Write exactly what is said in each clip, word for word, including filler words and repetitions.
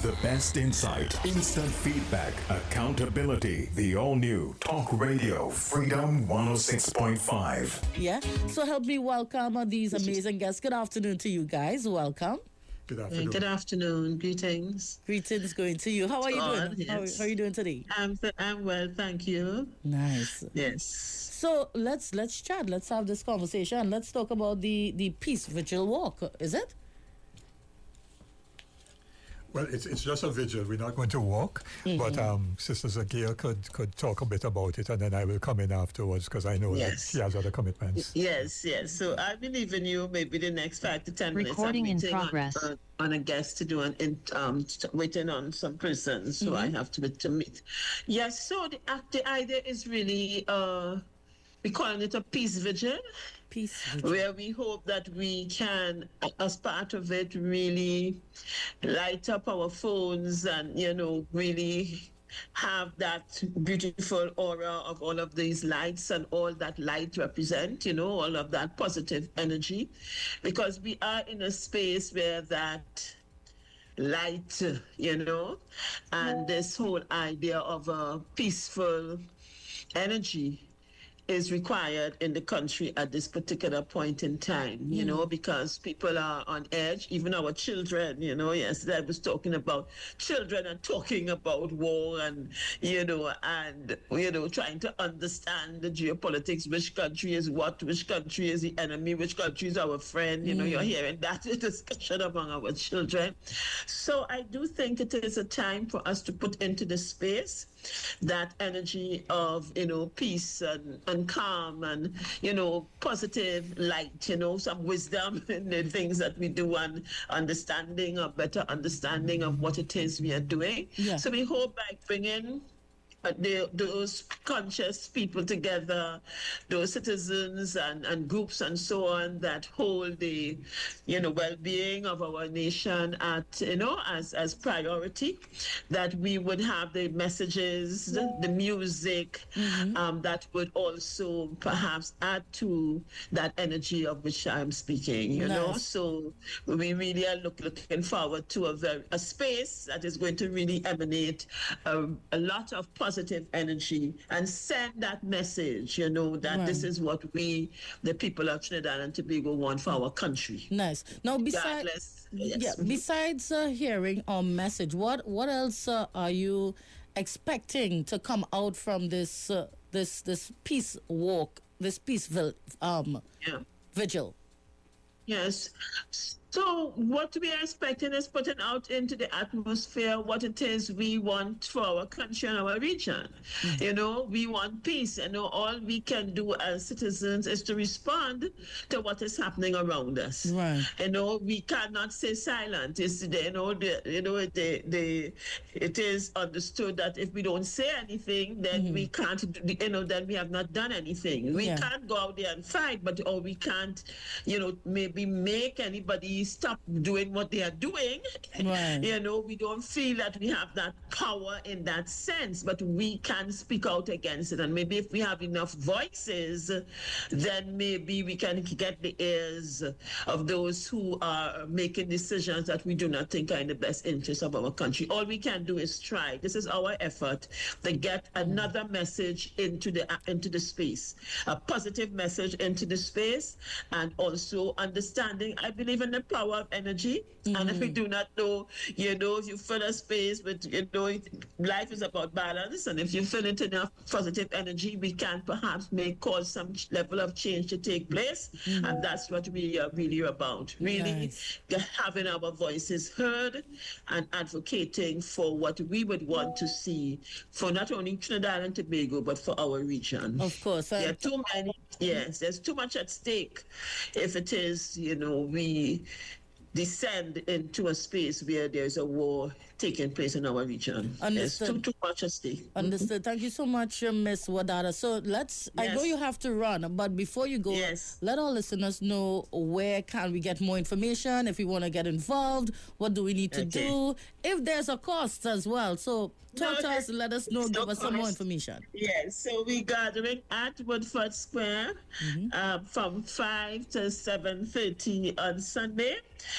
The best insight, instant feedback, accountability. The all-new Talk Radio Freedom one oh six point five. Yeah. So help me welcome uh, these amazing guests. Good afternoon to you guys. Welcome. Good afternoon. Good afternoon. Greetings. Greetings going to you. How are you God, doing? yes. How, how are you doing today? I'm I'm well, thank you. Nice. Yes. So let's let's chat. Let's have this conversation. Let's talk about the the peace vigil walk. Is it? Well, it's it's just a vigil. We're not going to walk, mm-hmm. but um, Sister Zakia could could talk a bit about it, and then I will come in afterwards because I know yes. that she has other commitments. Yes, yes. So I believe in you. Maybe the next five to ten minutes. Recording in progress. On, on, on a guest to do an in, um waiting on some persons, so mm-hmm. I have to to meet. Yes. So the the idea is really uh, we're calling it a peace vigil. Peace vigil. Where we hope that we can, as part of it, really light up our phones and, you know, really have that beautiful aura of all of these lights and all that light represent, you know, all of that positive energy. Because we are in a space where that light, you know, and this whole idea of a peaceful energy is required in the country at this particular point in time, you mm. know, because people are on edge, even our children, you know. Yesterday I was talking about children and talking about war and, you know, and, you know, trying to understand the geopolitics, which country is what, which country is the enemy, which country is our friend, you mm. know, you're hearing that discussion among our children. So I do think it is a time for us to put into the space that energy of, you know, peace and, and calm and, you know, positive light, you know, some wisdom in the things that we do and understanding, a better understanding of what it is we are doing. Yeah. So we hope by bringing Uh, the, those conscious people together, those citizens and, and groups and so on that hold the, you know, well-being of our nation at, you know, as, as priority, that we would have the messages, the, the music, mm-hmm. um, that would also perhaps add to that energy of which I'm speaking, you nice. know. So we really are look, looking forward to a, very, a space that is going to really emanate a, a lot of positive positive energy and send that message, you know, that right. this is what we, the people of Trinidad and Tobago, want for our country. Nice. Now, besides, yes. yeah, besides uh, hearing our message, what what else uh, are you expecting to come out from this uh, this this peace walk, this peace vil- um yeah. vigil? Yes. So what we are expecting is putting out into the atmosphere what it is we want for our country and our region. Mm-hmm. You know, we want peace. You know, all we can do as citizens is to respond to what is happening around us. Right. You know, we cannot stay silent. It's, you know, the, you know, the, the, it is understood that if we don't say anything, then mm-hmm. we can't, you know, then we have not done anything. We yeah. can't go out there and fight, but or we can't, you know, maybe make anybody stop doing what they are doing. Right. You know, we don't feel that we have that power in that sense, but we can speak out against it. And maybe if we have enough voices, then maybe we can get the ears of those who are making decisions that we do not think are in the best interest of our country. All we can do is try. This is our effort to get another message into the into the space, a positive message into the space, and also understanding, I believe in the power of energy. Mm-hmm. And if we do not know, you know, if you fill a space with, you know, life is about balance, and if you fill it enough positive energy, we can perhaps make cause some level of change to take place. Mm-hmm. And that's what we are really about. Really nice. Having our voices heard and advocating for what we would want to see for not only Trinidad and Tobago, but for our region. Of course. There are too many, yes, there's too much at stake if it is, you know, we descend into a space where there's a war taking place in our region. Understood. There's too, too much at stake. Understood. Mm-hmm. Thank you so much, uh, Miss Wadada. So let's, yes. I know you have to run, but before you go, yes. let our listeners know where can we get more information, if we want to get involved, what do we need to okay. do, if there's a cost as well. So talk no, to us, let us know, give no us cost. Some more information. Yes, so we're gathering at Woodford Square mm-hmm. uh, from five to seven thirty on Sunday.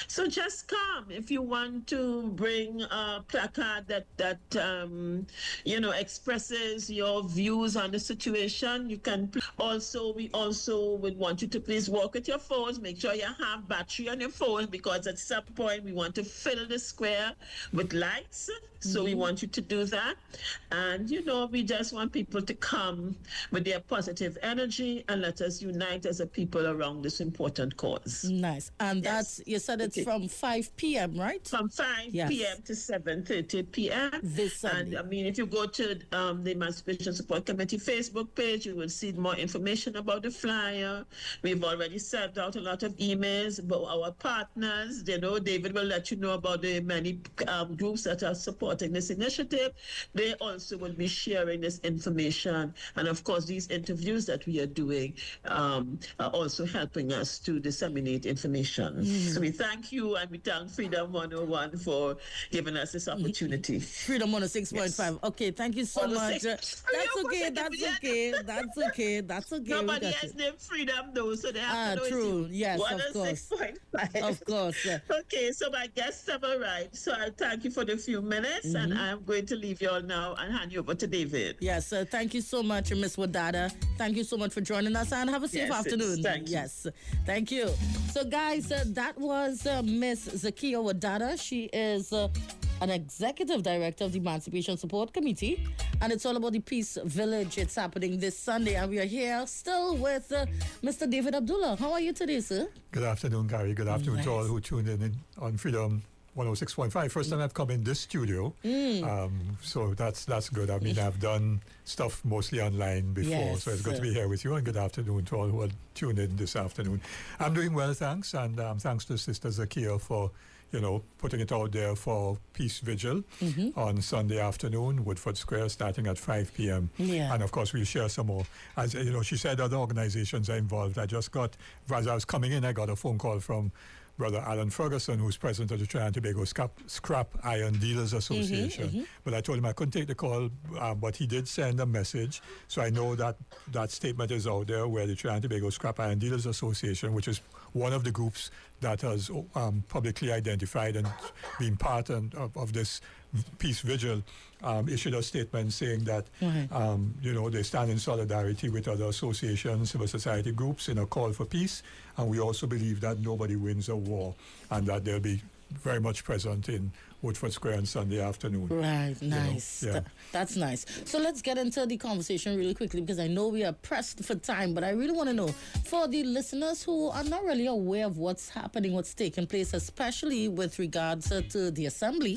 So just come. If you want to bring a placard that, that um, you know, expresses your views on the situation, you can. Also, we also would want you to please walk with your phones. Make sure you have battery on your phone, because at some point we want to fill the square with lights. So mm-hmm. we want you to do that. And, you know, we just want people to come with their positive energy and let us unite as a people around this important cause. Nice. And Yes. that's, you said it's Okay. from five p.m., right? From five Yes. p.m. to seven thirty p.m. This Sunday. And I mean, if you go to um, the Emancipation Support Committee Facebook page, you will see more information about the flyer. We've already sent out a lot of emails about our partners. You know, David will let you know about the many um, groups that are supporting this initiative. They also will be sharing this information. And of course, these interviews that we are doing um, are also helping us to disseminate information. Mm. So we thank you, and we thank Freedom one oh one for giving us this opportunity. Freedom one oh six point five. Yes. Okay, thank you so much. Uh, that's okay, that's okay, that's okay, that's okay. Nobody has named Freedom though, so they have ah, to know true. it's yes, of course. Of course. Yeah. Okay, so my guests have arrived. So I thank you for the few minutes, mm-hmm. and I'm going to leave you all now and hand you over to David. Yes, uh, thank you so much, Miss Wadada. Thank you so much for joining us, and have a safe yes, afternoon. Thank you. Yes, thank you. So, guys, uh, that was uh, Miss Zakia Wadada. She is uh, an executive director of the Emancipation Support Committee, and it's all about the Peace Village. It's happening this Sunday, and we are here still with uh, Mister David Abdullah. How are you today, sir? Good afternoon, Gary. Good afternoon nice. to all who tuned in, in on Freedom one oh six point five. First time I've come in this studio, mm. um, so that's that's good. I mean, I've done stuff mostly online before, yes. so it's good to be here with you. And good afternoon to all who are tuned in this afternoon. I'm doing well, thanks, and um, thanks to Sister Zakia for, you know, putting it out there for Peace Vigil mm-hmm. on Sunday afternoon, Woodford Square, starting at five p.m. Yeah. And of course, we'll share some more. As you know, she said other organizations are involved. I just got, as I was coming in, I got a phone call from Brother Alan Ferguson, who's president of the Trinidad and Tobago Scrap, Scrap Iron Dealers Association. Mm-hmm, mm-hmm. But I told him I couldn't take the call, uh, but he did send a message. So I know that that statement is out there, where the Trinidad and Tobago Scrap Iron Dealers Association, which is one of the groups that has um, publicly identified and been part of, of this Peace Vigil, um, issued a statement saying that, mm-hmm. um, you know, they stand in solidarity with other associations, civil society groups in a call for peace. And we also believe that nobody wins a war, and that they'll be very much present in Woodford Square on Sunday afternoon. Right, nice. You know, yeah. Th- that's nice. So let's get into the conversation really quickly, because I know we are pressed for time, but I really want to know, for the listeners who are not really aware of what's happening, what's taking place, especially with regards uh, to the assembly,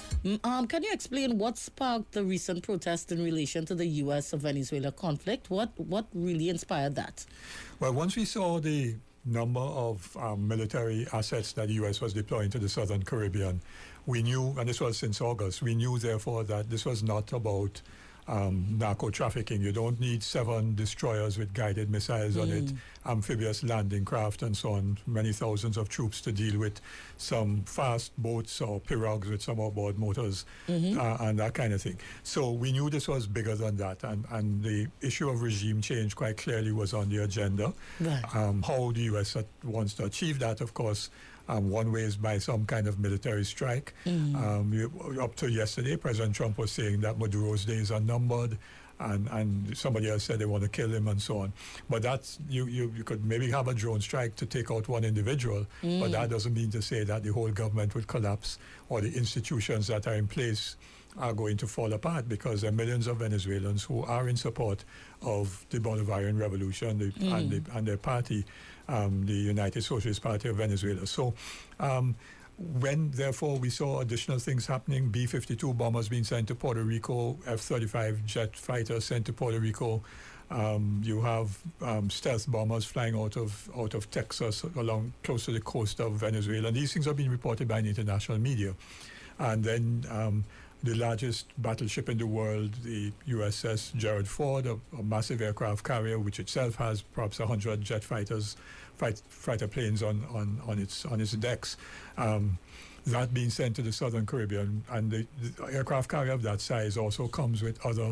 um, can you explain what sparked the recent protest in relation to the U S Venezuela conflict? What, what really inspired that? Well, once we saw the number of um, military assets that the U S was deploying to the Southern Caribbean, we knew, and this was since August, we knew therefore that this was not about um, narco trafficking. You don't need seven destroyers with guided missiles mm. on it, amphibious landing craft and so on, many thousands of troops to deal with some fast boats or pirogues with some outboard motors mm-hmm. uh, and that kind of thing. So we knew this was bigger than that, and, and the issue of regime change quite clearly was on the agenda. Right. Um, how the U S wants to achieve that, of course, Um, one way is by some kind of military strike. Mm. Um, you, up to yesterday, President Trump was saying that Maduro's days are numbered, and, and somebody else said they want to kill him and so on. But that's, you, you, you could maybe have a drone strike to take out one individual, mm. but that doesn't mean to say that the whole government would collapse or the institutions that are in place are going to fall apart, because there are millions of Venezuelans who are in support of the Bolivarian Revolution the, mm. and, the, and their party, um, the United Socialist Party of Venezuela. So um, when, therefore, we saw additional things happening, B fifty-two bombers being sent to Puerto Rico, F thirty-five jet fighters sent to Puerto Rico, um, you have um, stealth bombers flying out of out of Texas along close to the coast of Venezuela. And these things have been reported by the international media. And then um, the largest battleship in the world, the U S S Gerald Ford, a, a massive aircraft carrier, which itself has perhaps one hundred jet fighters, fight, fighter planes on, on, on, its, on its decks, um, that being sent to the Southern Caribbean. And the, the aircraft carrier of that size also comes with other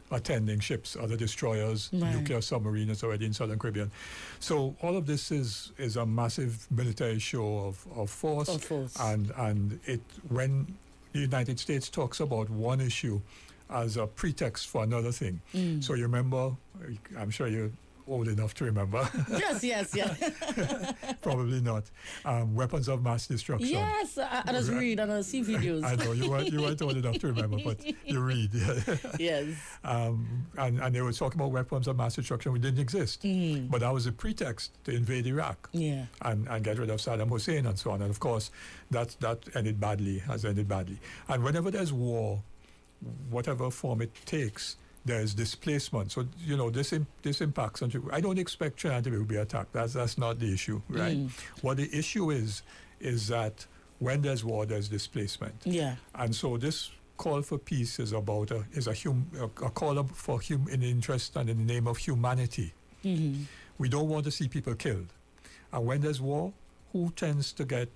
attending ships, other destroyers, Right. nuclear submarines already in Southern Caribbean. So all of this is is a massive military show of, of force. Of force. And, and it when the United States talks about one issue as a pretext for another thing. Mm. So you remember, I'm sure you're old enough to remember. Yes, yes, yes. Probably not. Um, weapons of mass destruction. Yes, I, I just read and I see videos. I know you weren't, you weren't old enough to remember, but you read. Yes. Um, and, and they were talking about weapons of mass destruction which didn't exist. Mm. But that was a pretext to invade Iraq Yeah. and, and get rid of Saddam Hussein and so on. And of course, that, that ended badly, has ended badly. And whenever there's war, whatever form it takes, there's displacement. So, you know, this im- this impacts on... I don't expect Trinidad to be attacked. That's, that's not the issue, right? Mm. What the issue is, is that when there's war, there's displacement. Yeah. And so this call for peace is about a, is a, hum, a, a call up for hum, in the interest and in the name of humanity. Mm-hmm. We don't want to see people killed. And when there's war, who tends to get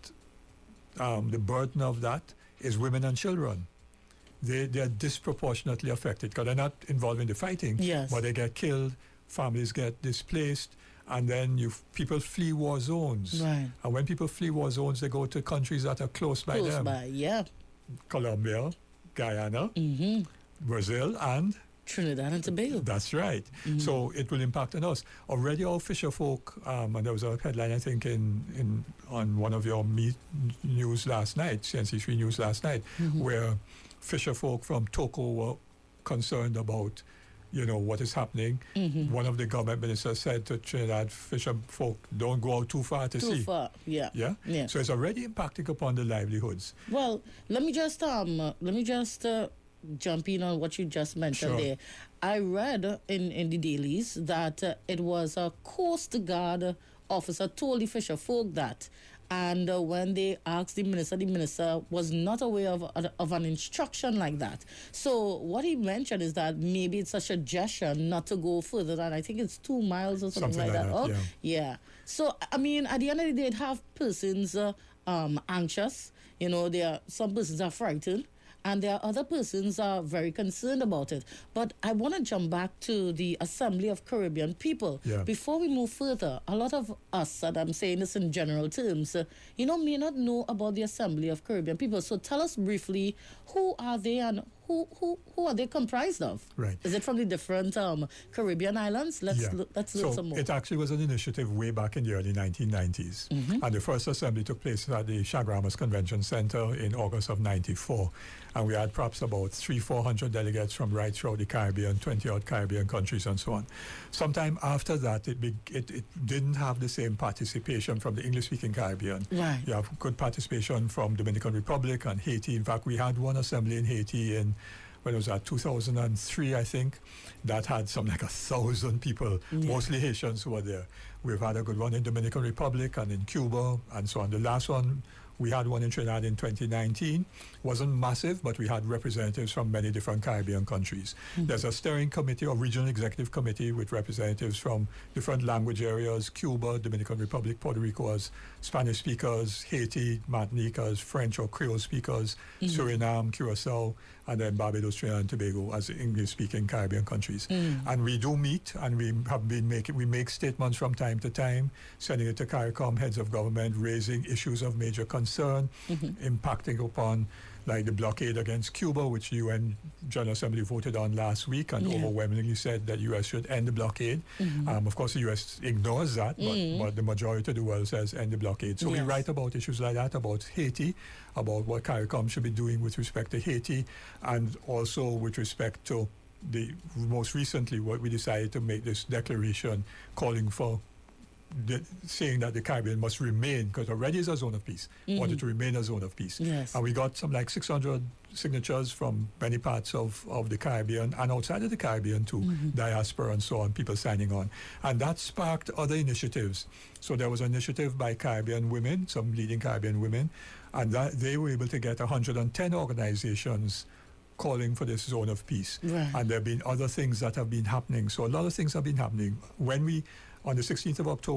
um, the burden of that is women and children. They, they're disproportionately affected because they're not involved in the fighting, Yes. but they get killed, families get displaced, and then you people flee war zones. Right. And when people flee war zones, they go to countries that are close by Close them. by, yeah. Colombia, Guyana, Mm-hmm. Brazil, and Trinidad and Tobago. that's right. Mm-hmm. So it will impact on us. Already our fisher folk, um, and there was a headline, I think, in, in on one of your meet news last night, C N C three News last night, Mm-hmm. where fisher folk from Toco were concerned about, you know, what is happening. Mm-hmm. One of the government ministers said to Trinidad fisher folk, don't go out too far to Too sea. far, yeah. Yeah? Yeah. So it's already impacting upon the livelihoods. Well, let me just um, uh, let me just uh, jump in on what you just mentioned Sure. there. I read uh, in in the dailies that uh, it was a Coast Guard officer told the fisher folk that, and uh, when they asked the minister, the minister was not aware of of an instruction like that. So what he mentioned is that maybe it's a suggestion not to go further than, I think it's two miles or something, Something like, like that. that, Oh, yeah. yeah. So I mean, at the end of the day, it have persons uh, um, anxious. You know, there are some persons are frightened, and there are other persons are very concerned about it. But I want to jump back to the Assembly of Caribbean People. Yeah. Before we move further, a lot of us, and I'm saying this in general terms, uh, you know, may not know about the Assembly of Caribbean People. So tell us briefly, who are they and who who, who are they comprised of? Right. Is it from the different um, Caribbean islands? Let's Yeah. look, let's so look some more. it actually was an initiative way back in the early nineteen nineties. Mm-hmm. And the first assembly took place at the Chaguaramas Convention Center in August of ninety-four. And we had perhaps about three, four hundred delegates from right throughout the Caribbean, twenty-odd Caribbean countries and so on. Sometime after that, it, be, it, it didn't have the same participation from the English-speaking Caribbean. Right. You have good participation from Dominican Republic and Haiti. In fact, we had one assembly in Haiti in, when it was at two thousand three, I think, that had some like a thousand people, Yeah. mostly Haitians who were there. We've had a good one in Dominican Republic and in Cuba and so on. The last one, we had one in Trinidad in twenty nineteen. Wasn't massive, but we had representatives from many different Caribbean countries. Mm-hmm. There's a steering committee or regional executive committee with representatives from different language areas, Cuba, Dominican Republic, Puerto Rico as Spanish speakers, Haiti, Martinique as French or Creole speakers, mm-hmm. Suriname, Curacao, and then Barbados, Trinidad and Tobago as English-speaking Caribbean countries. Mm. And we do meet, and we have been making, we make statements from time to time, sending it to CARICOM, heads of government, raising issues of major concern, mm-hmm. impacting upon like the blockade against Cuba, which the U N General Assembly voted on last week and yeah. overwhelmingly said that U S should end the blockade. Mm-hmm. Um, of course, the U S ignores that, but, mm-hmm. but the majority of the world says end the blockade. So yes. we write about issues like that, about Haiti, about what CARICOM should be doing with respect to Haiti, and also with respect to the most recently what we decided to make this declaration calling for The, saying that the Caribbean must remain, because already is a zone of peace, mm-hmm. wanted to remain a zone of peace. Yes. And we got some like six hundred signatures from many parts of, of the Caribbean and outside of the Caribbean too, mm-hmm. diaspora and so on, people signing on. And that sparked other initiatives. So there was an initiative by Caribbean women, some leading Caribbean women, and that they were able to get one hundred ten organizations calling for this zone of peace. Right. And there have been other things that have been happening. So a lot of things have been happening. When we On the sixteenth of October,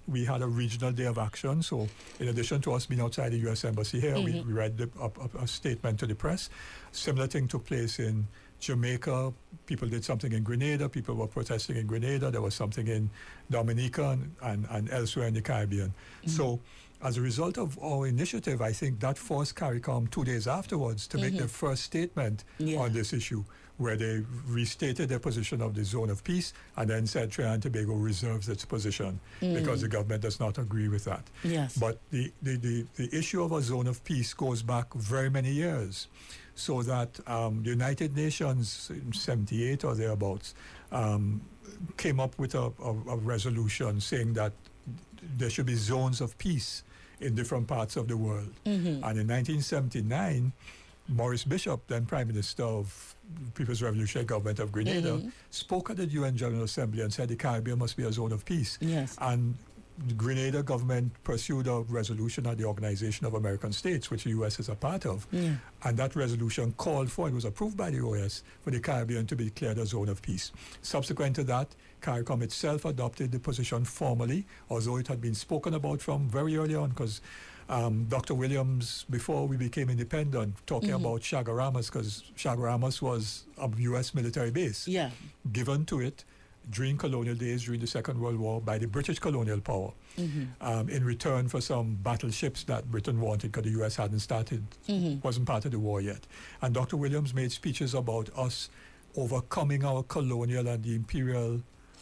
we had a regional day of action. So in addition to us being outside the U S Embassy here, mm-hmm. we, we read the, a, a, a statement to the press. Similar thing took place in Jamaica. People did something in Grenada. People were protesting in Grenada. There was something in Dominica and, and, and elsewhere in the Caribbean. Mm-hmm. So as a result of our initiative, I think that forced CARICOM two days afterwards to mm-hmm. make their first statement yeah. on this issue, where they restated their position of the zone of peace and then said Trinidad and Tobago reserves its position mm. because the government does not agree with that. Yes. But the, the, the, the issue of a zone of peace goes back very many years. So that um, the United Nations in seventy-eight or thereabouts um, came up with a, a, a resolution saying that there should be zones of peace in different parts of the world. Mm-hmm. And in nineteen seventy-nine, Maurice Bishop, then Prime Minister of People's Revolutionary Government of Grenada, mm-hmm. spoke at the U N General Assembly and said the Caribbean must be a zone of peace. Yes. And the Grenada government pursued a resolution at the Organization of American States, which the U S is a part of. Yeah. And that resolution called for, it was approved by the O A S, for the Caribbean to be declared a zone of peace. Subsequent to that, CARICOM itself adopted the position formally, although it had been spoken about from very early on, because um, Doctor Williams, before we became independent, talking mm-hmm. about Chaguaramas, because Chaguaramas was a U S military base yeah. given to it during colonial days, during the Second World War, by the British colonial power, mm-hmm. um, in return for some battleships that Britain wanted, because the U S hadn't started, mm-hmm. wasn't part of the war yet. And Doctor Williams made speeches about us overcoming our colonial and the imperial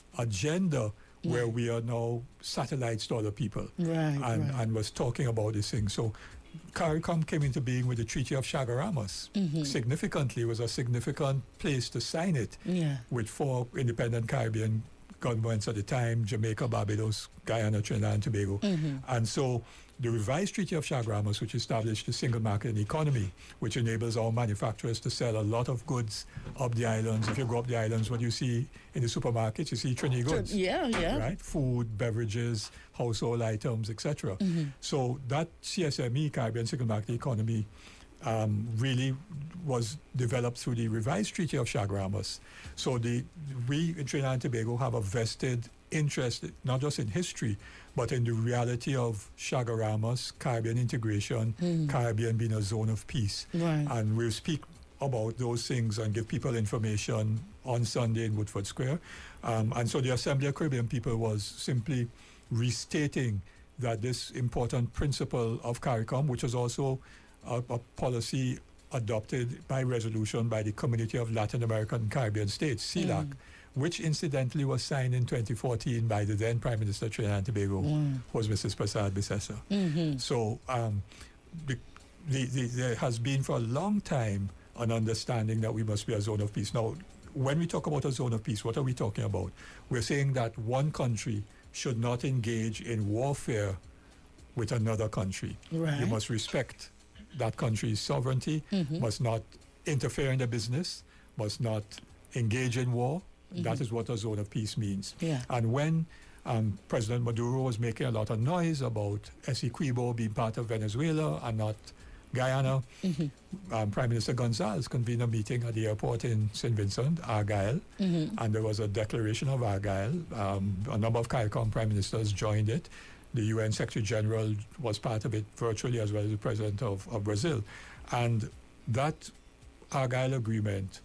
agenda, yeah. where we are now satellites to other people, right, and, right. and was talking about this thing. So CARICOM came into being with the Treaty of Chaguaramas. Mm-hmm. Significantly, it was a significant place to sign it yeah. with four independent Caribbean governments at the time, Jamaica, Barbados, Guyana, Trinidad and Tobago. Mm-hmm. And so the revised Treaty of Chaguaramas, which established the single market and economy, which enables our manufacturers to sell a lot of goods up the islands. If you go up the islands, what you see in the supermarkets, you see Trini goods. Yeah, yeah. Right? Food, beverages, household items, et cetera. Mm-hmm. So that C S M E, Caribbean Single Market Economy, um, really was developed through the revised Treaty of Chaguaramas. So the we in Trinidad and Tobago have a vested interest, not just in history, but in the reality of Chaguaramas, Caribbean integration, mm. Caribbean being a zone of peace. Right. And we'll speak about those things and give people information on Sunday in Woodford Square. Um, and so the Assembly of Caribbean People was simply restating that this important principle of CARICOM, which is also a, a policy adopted by resolution by the Community of Latin American Caribbean States, C L A C, mm. which incidentally was signed in twenty fourteen by the then Prime Minister of Trinidad and Tobago, mm. who was Missus Prasad Bissessar. Mm-hmm. So um, the, the, the, there has been for a long time an understanding that we must be a zone of peace. Now, when we talk about a zone of peace, what are we talking about? We're saying that one country should not engage in warfare with another country. Right. You must respect that country's sovereignty, mm-hmm. must not interfere in their business, must not engage in war. Mm-hmm. That is what a zone of peace means. Yeah. And when um, President Maduro was making a lot of noise about Essequibo being part of Venezuela and not Guyana, mm-hmm. um, Prime Minister Gonzalez convened a meeting at the airport in Saint Vincent, Argyle, mm-hmm. and there was a declaration of Argyle. Um, a number of CARICOM prime ministers joined it. The U N Secretary General was part of it virtually, as well as the President of, of Brazil. And that Argyle agreement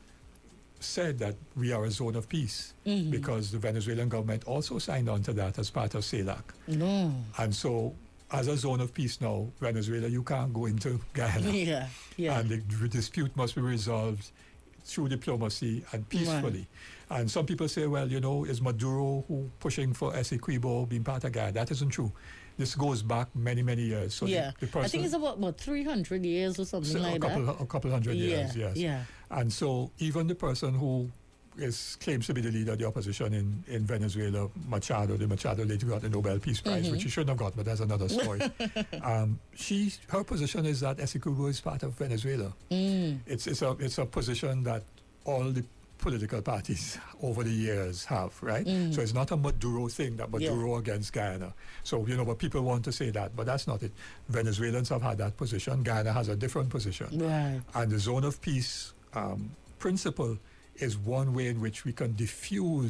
said that we are a zone of peace, mm-hmm. because the Venezuelan government also signed on to that as part of C E L A C. No. And so, as a zone of peace now, Venezuela, you can't go into Guyana. Yeah, yeah. And the, the dispute must be resolved through diplomacy and peacefully. Right. And some people say, well, you know, is Maduro who pushing for Essequibo being part of Guyana? That isn't true. This goes back many, many years. So yeah, the, the person, I think it's about, what, three hundred years or something so like a couple, that? A couple hundred yeah, years, yes. Yeah. And so even the person who is claims to be the leader of the opposition in, in Venezuela, Machado, the Machado later got the Nobel Peace Prize, mm-hmm. which she shouldn't have got, but that's another story. um, she, her position is that Essequibo is part of Venezuela. Mm. It's, it's, a, it's a position that all the political parties over the years have, right? Mm. So it's not a Maduro thing, that Maduro yeah. against Guyana. So, you know, but people want to say that, but that's not it. Venezuelans have had that position. Guyana has a different position. Right. And the zone of peace um, principle is one way in which we can diffuse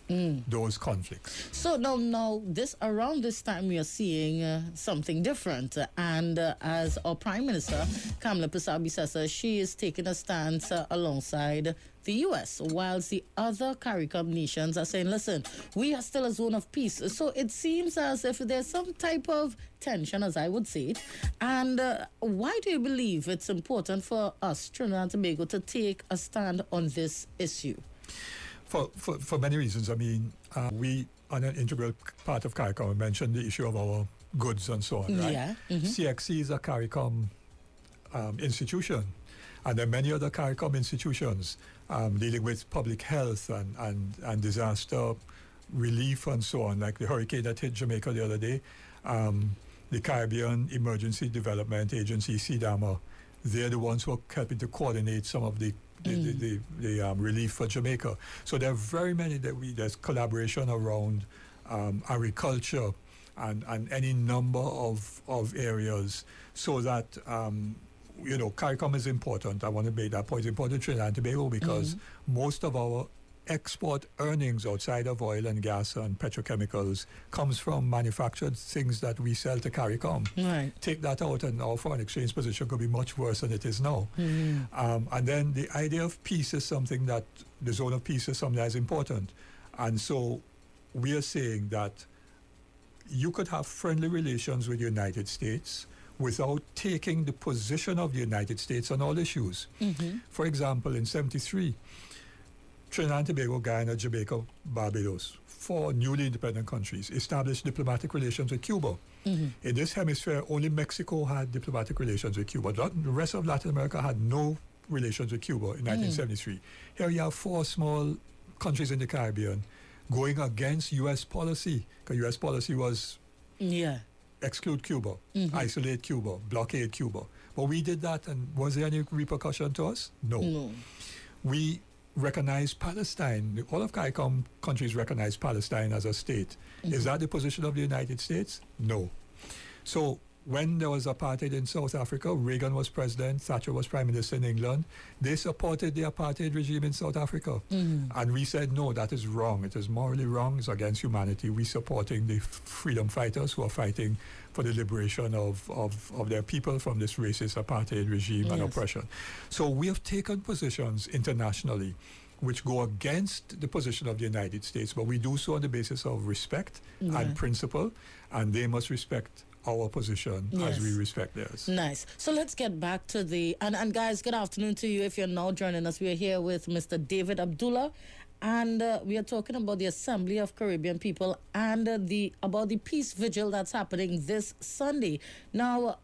mm. those conflicts. So now, now this around this time we are seeing uh, something different, uh, and uh, as our Prime Minister Kamala Persaud-Bissessar, she is taking a stance uh, alongside the U S, whilst the other CARICOM nations are saying, listen, we are still a zone of peace. So it seems as if there's some type of tension, as I would say it. And uh, why do you believe it's important for us, Trinidad and Tobago, to take a stand on this issue? For, for, for many reasons. I mean, uh, we, on an integral part of CARICOM, mentioned the issue of our goods and so on, right? Yeah. Mm-hmm. C X C is a CARICOM um, institution. And there are many other CARICOM institutions um, dealing with public health and, and, and disaster relief and so on, like the hurricane that hit Jamaica the other day. Um, the Caribbean Emergency Development Agency, C D A M A, they're the ones who are helping to coordinate some of the the, mm. the, the, the um, relief for Jamaica. So there are very many that we, there's collaboration around um, agriculture and, and any number of, of areas so that um, you know, CARICOM is important. I want to make that point. It's important in Trinidad and Tobago because mm-hmm. most of our export earnings outside of oil and gas and petrochemicals comes from manufactured things that we sell to CARICOM. Right. Take that out and our foreign exchange position could be much worse than it is now. Mm-hmm. Um, and then the idea of peace is something that, the zone of peace is something that is important. And so we are saying that you could have friendly relations with the United States without taking the position of the United States on all issues. Mm-hmm. For example, in seventy-three, Trinidad and Tobago, Guyana, Jamaica, Barbados, four newly independent countries, established diplomatic relations with Cuba. Mm-hmm. In this hemisphere, only Mexico had diplomatic relations with Cuba. The rest of Latin America had no relations with Cuba in nineteen seventy-three. Mm. Here you have four small countries in the Caribbean going against U S policy, because U S policy was yeah. exclude Cuba, mm-hmm. isolate Cuba, blockade Cuba. But we did that, and was there any repercussion to us? No. No. We recognize Palestine. All of CARICOM countries recognize Palestine as a state. Mm-hmm. Is that the position of the United States? No. So when there was apartheid in South Africa, Reagan was president, Thatcher was prime minister in England, they supported the apartheid regime in South Africa. Mm-hmm. And we said, no, that is wrong. It is morally wrong. It's against humanity. We're supporting the freedom fighters who are fighting for the liberation of, of, of their people from this racist apartheid regime yes. and oppression. So we have taken positions internationally which go against the position of the United States, but we do so on the basis of respect yeah. and principle, and they must respect our position yes. as we respect theirs. Nice. So let's get back to the... And, and guys, good afternoon to you. If you're now joining us, we are here with Mister David Abdullah, and uh, we are talking about the Assembly of Caribbean People and uh, the about the peace vigil that's happening this Sunday. Now,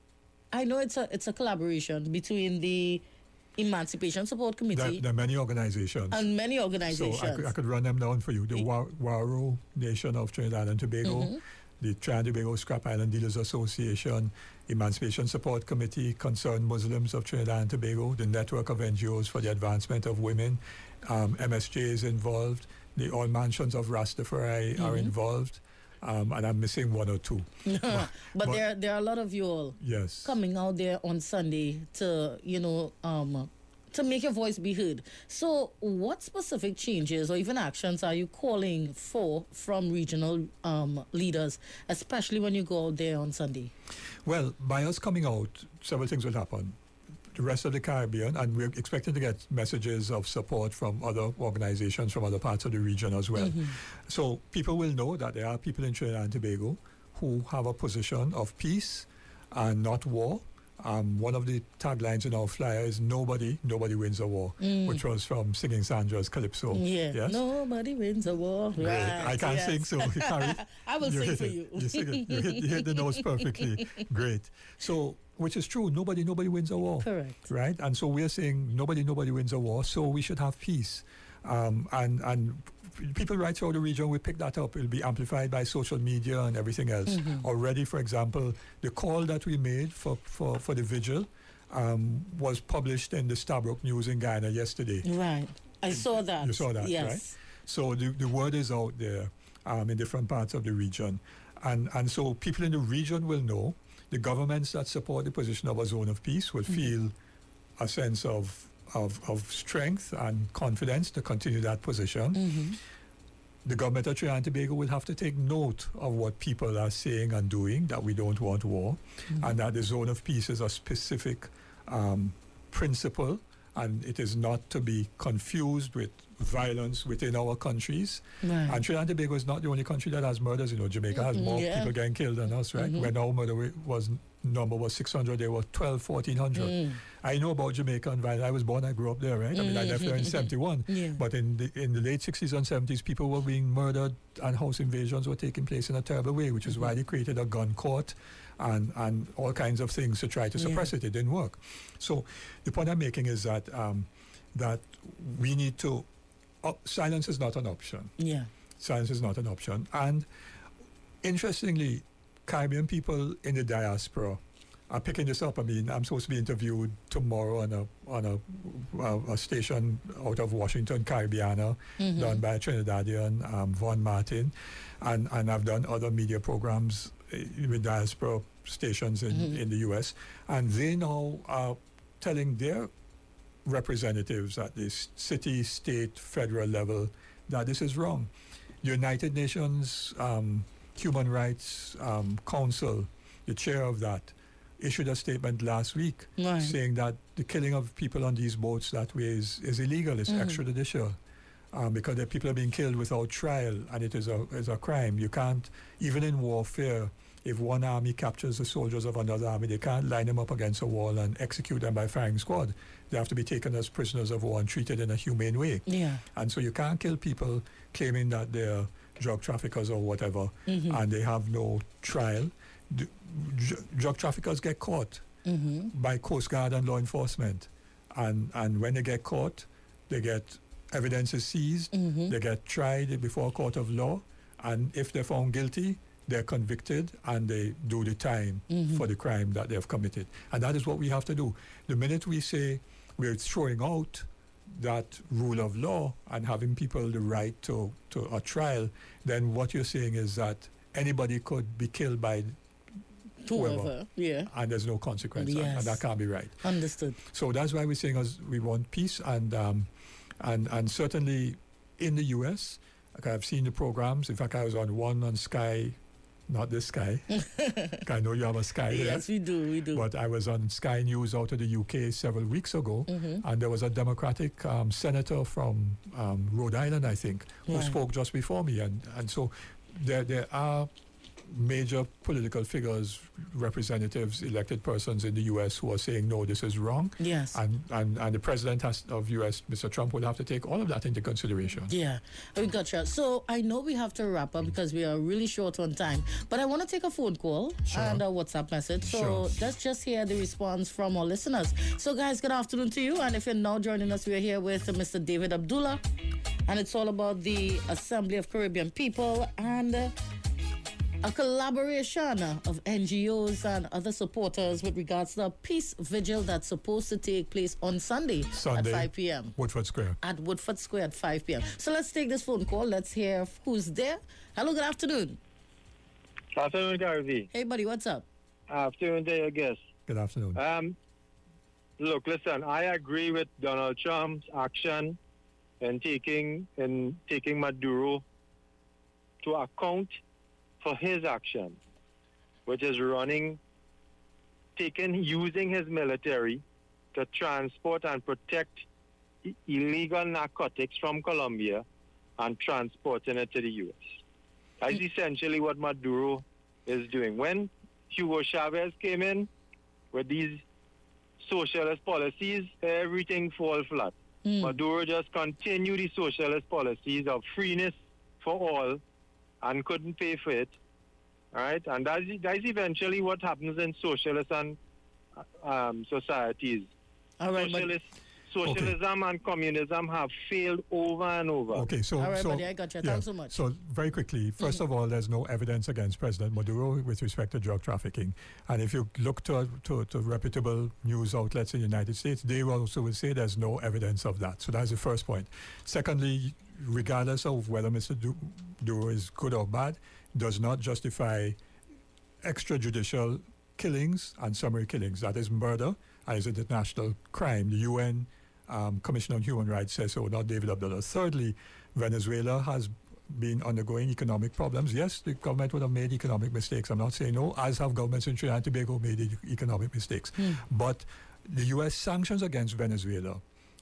I know it's a it's a collaboration between the Emancipation Support Committee. There, there are many organizations. And many organizations. So I could, I could run them down for you. The Wa- Waro Nation of Trinidad and Tobago, mm-hmm. the Trinidad and Tobago Scrap Island Dealers Association, Emancipation Support Committee, Concerned Muslims of Trinidad and Tobago, the Network of N G Os for the Advancement of Women, um, M S J is involved, the All Mansions of Rastafari mm-hmm. are involved, um, and I'm missing one or two. but but, but there, there are a lot of you all yes. coming out there on Sunday to, you know, um, to make your voice be heard. So what specific changes or even actions are you calling for from regional um, leaders, especially when you go out there on Sunday? Well, by us coming out, several things will happen. The rest of the Caribbean, and we're expecting to get messages of support from other organizations from other parts of the region as well. Mm-hmm. So people will know that there are people in Trinidad and Tobago who have a position of peace and not war. Um, one of the taglines in our flyer is nobody, nobody wins a war, mm. which was from Singing Sandra's Calypso. Yeah. Yes? Nobody wins a war. Great. Right. I can't yes. sing, so Carrie, I will you sing for it. you. You, sing it. You, hit, you hit the notes perfectly. Great. So, which is true, nobody, nobody wins a war. Correct. Right? And so we're saying nobody, nobody wins a war, so we should have peace. Um, and, and people right throughout the region will pick that up. It will be amplified by social media and everything else. Mm-hmm. Already, for example, the call that we made for, for, for the vigil um, was published in the Stabroek News in Guyana yesterday. Right. I saw that. You saw that, yes. right? So the, the word is out there um, in different parts of the region. And, and so people in the region will know. The governments that support the position of a zone of peace will mm-hmm. feel a sense of, of, of strength and confidence to continue that position. Mm-hmm. the government of Trinidad and Tobago will have to take note of what people are saying and doing, that we don't want war, mm-hmm. and that the zone of peace is a specific um, principle, and it is not to be confused with violence within our countries. Right. And Trinidad and Tobago is not the only country that has murders. You know, Jamaica has more yeah. people getting killed than us, right? Mm-hmm. When our murder rate was number was six hundred, they were twelve, fourteen hundred. Mm. I know about Jamaica and violence. I was born, I grew up there, right? I mean, I left there in seventy-one. Yeah. But in the, in the late sixties and seventies, people were being murdered and house invasions were taking place in a terrible way, which is mm-hmm. why they created a gun court and, and all kinds of things to try to suppress yeah. it. It didn't work. So the point I'm making is that um, that we need to, uh, silence is not an option. Yeah. Silence is not an option. And interestingly, Caribbean people in the diaspora are picking this up. I mean, I'm supposed to be interviewed tomorrow on a on a, a, a station out of Washington, Caribbeana, mm-hmm. done by a Trinidadian, um, Von Martin, and, and I've done other media programs with diaspora stations in, mm-hmm. in the U S, and they now are telling their representatives at the city, state, federal level that this is wrong. The United Nations um, Human Rights um, Council, the chair of that, issued a statement last week right. saying that the killing of people on these boats that way is, is illegal, it's mm. extrajudicial, um, because the people are being killed without trial, and it is a, is a crime. You can't, even in warfare, if one army captures the soldiers of another army, they can't line them up against a wall and execute them by firing squad. They have to be taken as prisoners of war and treated in a humane way. Yeah. And so you can't kill people claiming that they're drug traffickers or whatever, mm-hmm. and they have no trial. D- drug traffickers get caught mm-hmm. by Coast Guard and law enforcement, and and when they get caught, they get evidence is seized, mm-hmm. they get tried before a court of law, and if they're found guilty, they're convicted and they do the time mm-hmm. for the crime that they have committed. And that is what we have to do. The minute we say we're throwing out that rule of law and having people the right to, to a trial, then what you're saying is that anybody could be killed by whoever, whoever yeah. and there's no consequence, yes. and, and that can't be right. Understood. So that's why we're saying as we want peace, and um, and and certainly in the U S, like I've seen the programs. In fact, I was on one on Sky. Not this Sky. I know you have a Sky here. Yes, we do, we do. But I was on Sky News out of the U K several weeks ago, mm-hmm. and there was a Democratic um, senator from um, Rhode Island, I think, who right. spoke just before me. And, and so there, there are major political figures, representatives, elected persons in the U S who are saying, no, this is wrong. Yes. And and, and the president has, of U S, Mister Trump, will have to take all of that into consideration. Yeah, we gotcha. So I know we have to wrap up because we are really short on time, but I want to take a phone call sure. and a WhatsApp message. So sure. let's just hear the response from our listeners. So guys, good afternoon to you. And if you're now joining us, we're here with Mister David Abdullah, and it's all about the Assembly of Caribbean People and uh, a collaboration of N G Os and other supporters with regards to a peace vigil that's supposed to take place on Sunday, Sunday at five p.m. Woodford Square. At Woodford Square at five p.m. So let's take this phone call. Let's hear who's there. Hello, good afternoon. Afternoon, Garvey. Hey, buddy, what's up? Afternoon, day, I guess. Good afternoon. Um, look, listen, I agree with Donald Trump's action in taking in taking Maduro to account for his action, which is running, taking, using his military to transport and protect I- illegal narcotics from Colombia and transporting it to the U S. That's essentially what Maduro is doing. When Hugo Chavez came in with these socialist policies, everything fall flat. Mm. Maduro just continued the socialist policies of freeness for all and couldn't pay for it, all right? And that's, that's eventually what happens in socialist and um, societies. All right, Socialist, socialism okay. and communism have failed over and over. Okay, so... All right, so, buddy, I got you. yeah, Thanks so much. So, very quickly, first mm-hmm. of all, there's no evidence against President Maduro with respect to drug trafficking. And if you look to, to, to reputable news outlets in the United States, they also will say there's no evidence of that. So that's the first point. Secondly, regardless of whether Mister Maduro is good or bad, does not justify extrajudicial killings and summary killings. That is murder and is an international crime. The U N um, Commission on Human Rights says so, not David Abdullah. Thirdly, Venezuela has been undergoing economic problems. Yes, the government would have made economic mistakes. I'm not saying no, as have governments in Trinidad and Tobago made e- economic mistakes. Mm. But the U S sanctions against Venezuela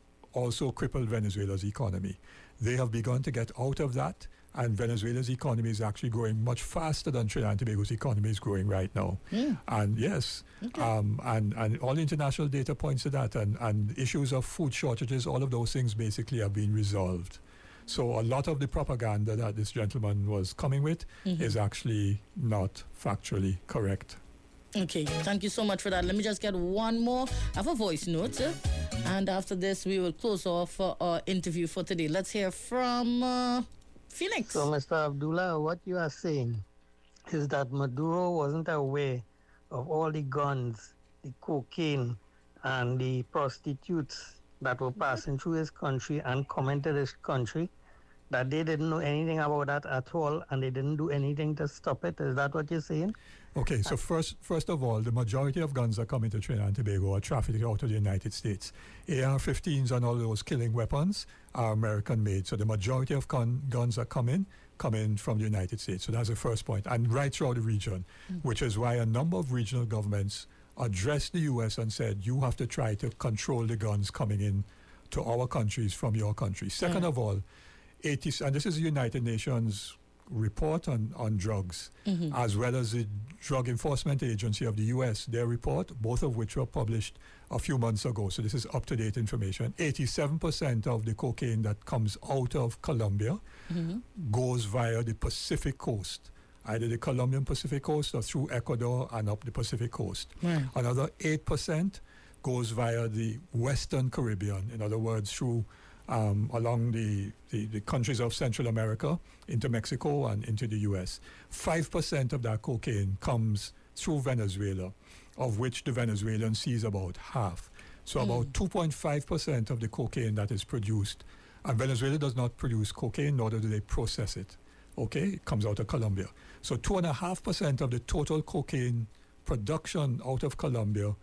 also crippled Venezuela's economy. They have begun to get out of that, and Venezuela's economy is actually growing much faster than Trinidad and Tobago's economy is growing right now. Mm. And yes, okay. um, and, and all international data points to that, and, and issues of food shortages, all of those things basically have been resolved. So a lot of the propaganda that this gentleman was coming with mm-hmm. is actually not factually correct. Okay, thank you so much for that. Let me just get one more. I have a voice note. Uh, and after this, we will close off uh, our interview for today. Let's hear from uh, Phoenix. So, Mister Abdullah, what you are saying is that Maduro wasn't aware of all the guns, the cocaine, and the prostitutes that were passing through his country and coming to this country, that they didn't know anything about that at all, and they didn't do anything to stop it. Is that what you're saying? Okay, so first first of all, the majority of guns that come into Trinidad and Tobago are trafficked out of the United States. A R fifteens and all those killing weapons are American-made. So the majority of gun, guns that come in, come in from the United States. So that's the first point. And right throughout the region, mm. which is why a number of regional governments addressed the U S and said, you have to try to control the guns coming in to our countries from your country. Second mm. of all, eighty, and this is the United Nations report on, on drugs, mm-hmm. as well as the Drug Enforcement Agency of the U S, their report, both of which were published a few months ago. So this is up-to-date information. eighty-seven percent of the cocaine that comes out of Colombia mm-hmm. goes via the Pacific coast, either the Colombian Pacific coast or through Ecuador and up the Pacific coast. Right. Another eight percent goes via the Western Caribbean, in other words, through Um, along the, the, the countries of Central America, into Mexico and into the U S. five percent of that cocaine comes through Venezuela, of which the Venezuelan sees about half. So mm. about two point five percent of the cocaine that is produced, and Venezuela does not produce cocaine, nor do they process it. Okay, it comes out of Colombia. So two point five percent of the total cocaine production out of Colombia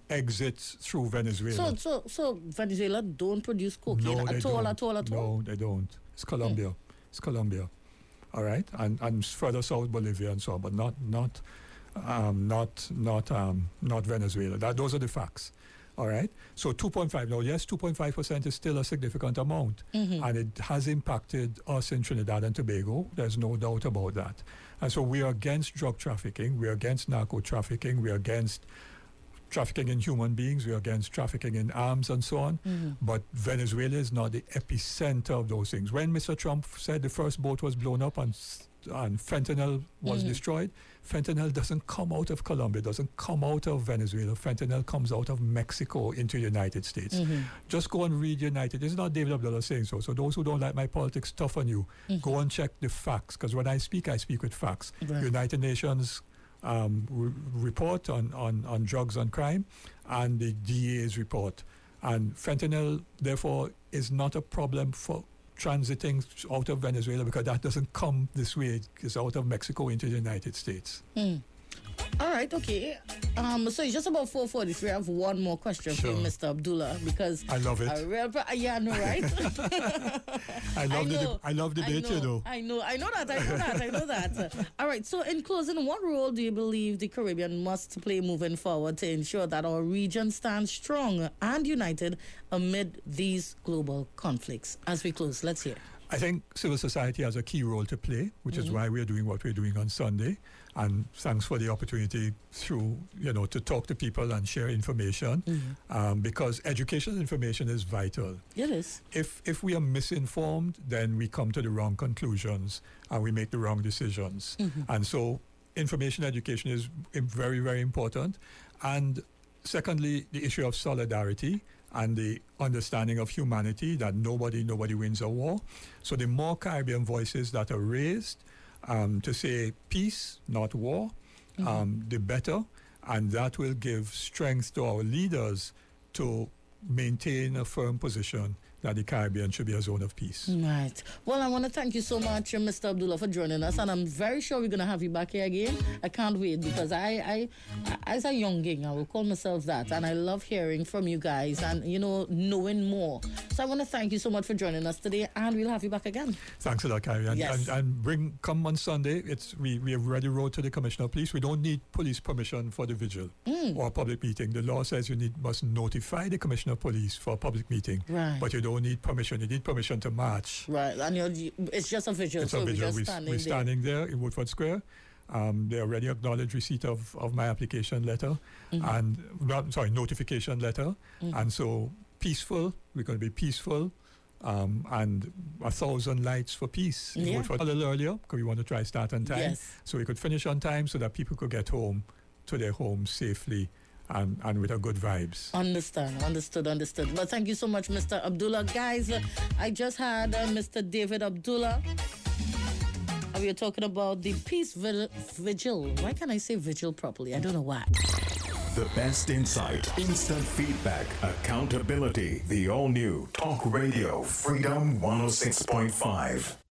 exits through Venezuela. So, so, so Venezuela don't produce cocaine no, at all, don't. at all, at no, all? No, they don't. It's Colombia. Mm. It's Colombia. All right, and and further south Bolivia and so on, but not not um, not not um, not Venezuela. That those are the facts. All right. So two point five. Now, yes, two point five percent is still a significant amount, mm-hmm. and it has impacted us in Trinidad and Tobago. There's no doubt about that. And so we are against drug trafficking. We are against narco trafficking. We are against trafficking in human beings, we're against trafficking in arms and so on. Mm-hmm. But Venezuela is not the epicenter of those things. When Mister Trump said the first boat was blown up and, and fentanyl was mm-hmm. destroyed, fentanyl doesn't come out of Colombia, doesn't come out of Venezuela. Fentanyl comes out of Mexico into the United States. Mm-hmm. Just go and read United. This is not David Abdullah saying so. So those who don't like my politics, tough on you. Mm-hmm. Go and check the facts, because when I speak, I speak with facts. Right. United Nations Um, re- report on, on, on drugs and crime, and the D E A's report. And fentanyl, therefore, is not a problem for transiting out of Venezuela, because that doesn't come this way. It's out of Mexico into the United States. Mm. All right, okay. Um, so it's just about four forty-three. I have one more question sure. for you, Mister Abdullah, because I love it. A real, yeah, I know, right? I love I know, the I love debate, I know, you know. I know, I know that, I know that, I know that. All right. So, in closing, what role do you believe the Caribbean must play moving forward to ensure that our region stands strong and united amid these global conflicts? As we close, let's hear. I think civil society has a key role to play, which mm-hmm. is why we're doing what we're doing on Sunday. And thanks for the opportunity through, you know, to talk to people and share information, mm-hmm. um, because educational information is vital. It is. If if we are misinformed, then we come to the wrong conclusions and we make the wrong decisions. Mm-hmm. And so information education is very, very important. And secondly, the issue of solidarity and the understanding of humanity, that nobody, nobody wins a war. So the more Caribbean voices that are raised um, to say peace, not war, mm-hmm. um, the better. And that will give strength to our leaders to maintain a firm position that the Caribbean should be a zone of peace. Right. Well, I want to thank you so much, uh, Mister Abdullah, for joining us, and I'm very sure we're going to have you back here again. I can't wait, because I, I, I as a younging, I will call myself that, and I love hearing from you guys and, you know, knowing more. So I want to thank you so much for joining us today, and we'll have you back again. Thanks a lot, Carrie. And, Yes. and, and bring come on Sunday. It's we, we have already wrote to the Commissioner of Police. We don't need police permission for the vigil or a public meeting. The law says you need must notify the Commissioner of Police for a public meeting, Right. but you don't need permission. You need permission to march. Right, and you're, you, it's just a visual, It's so a we're vigil. just We, standing we're there. standing there in Woodford Square. Um, they already acknowledged receipt of, of my application letter Mm-hmm. and well, sorry notification letter, and so peaceful. We're going to be peaceful. Um, and a thousand lights for peace. in Yeah. Woodford. A little earlier because we want to try start on time, Yes. so we could finish on time so that people could get home to their homes safely and, and with a good vibes. Understand, understood, understood. But thank you so much, Mister Abdullah. Guys, uh, I just had uh, Mister David Abdullah. And we are talking about the peace vil- vigil. Why can't I say vigil properly? I don't know why. The best insight, instant feedback, accountability. The all new Talk Radio Freedom one oh six point five.